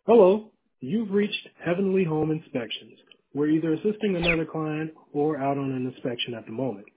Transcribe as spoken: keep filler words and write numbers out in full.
Hello, you've reached Heavenly Home Inspections. We're either assisting another client or out on an inspection at the moment.